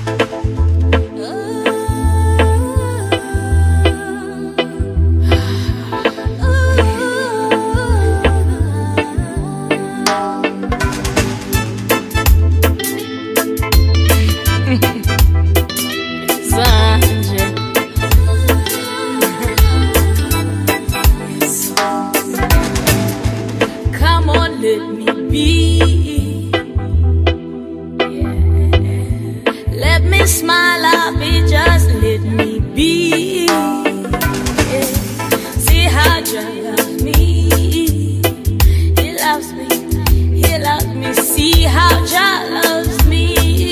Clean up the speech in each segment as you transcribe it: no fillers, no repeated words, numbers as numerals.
Come on, let me be. Yeah. Let me smile, I'll be just let me be. Yeah. See how Jah loves me. He loves me. He loves me. See how Jah loves me.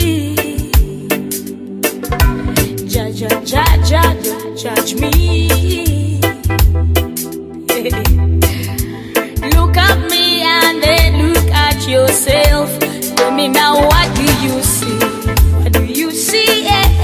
Jah, Jah, Jah, Jah, don't judge me. Yeah. Look at me and then look at yourself. Tell me now, what do you see? What do you see?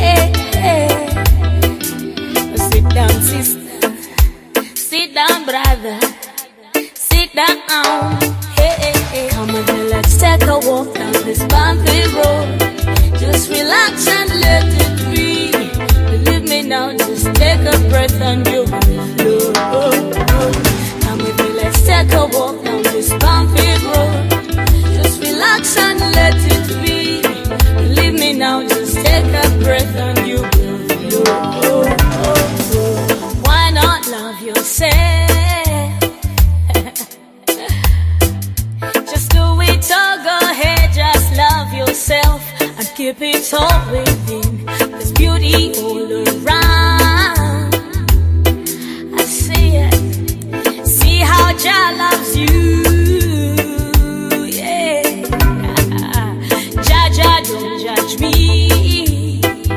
Sit down, sister. Sit down, brother. Sit down. Hey. Come on, let's take a walk down this bumpy road. Just relax and let it breathe. Believe me now, just take a breath and you will flow. Let's take a walk down this bumpy road. Just relax and let it be. Believe me now, just take a breath and you will flow. Why not love yourself? Just do it all, go ahead, just love yourself and keep it all within. There's beauty all around. I see it. How Jah loves you, yeah. Jah, Jah, don't judge me.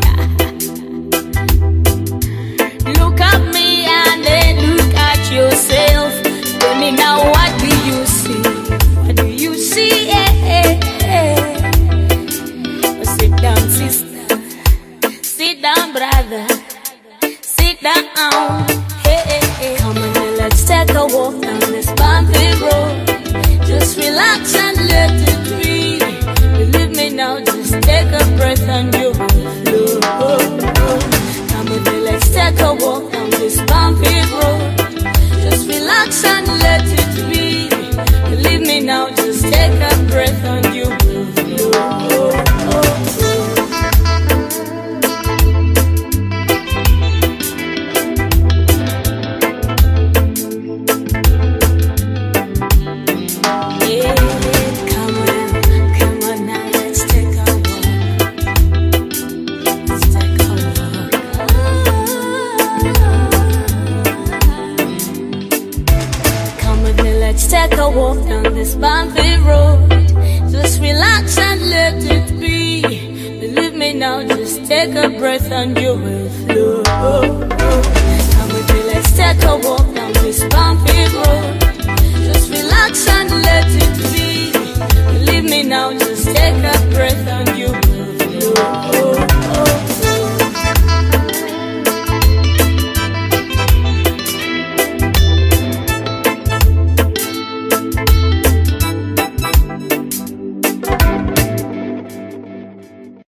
Look at me and then look at yourself. Tell me now, what do you see? What do you see? Sit down, sister. Sit down, brother. Sit down. Hey. Come on. Let's take a walk down this bumpy road. Just relax and let it breathe. Believe me now, just take a breath and you will flow. Come with me, let's take a walk down this bumpy road. Just relax and let it breathe. Believe me now, just take a breath and you will flow. Take a walk down this bumpy road. Just relax and let it be. Believe me now, just take a breath and you will flow. Come with me, let's take a walk down this bumpy road. Just relax and let it be. Believe me now, just take a breath.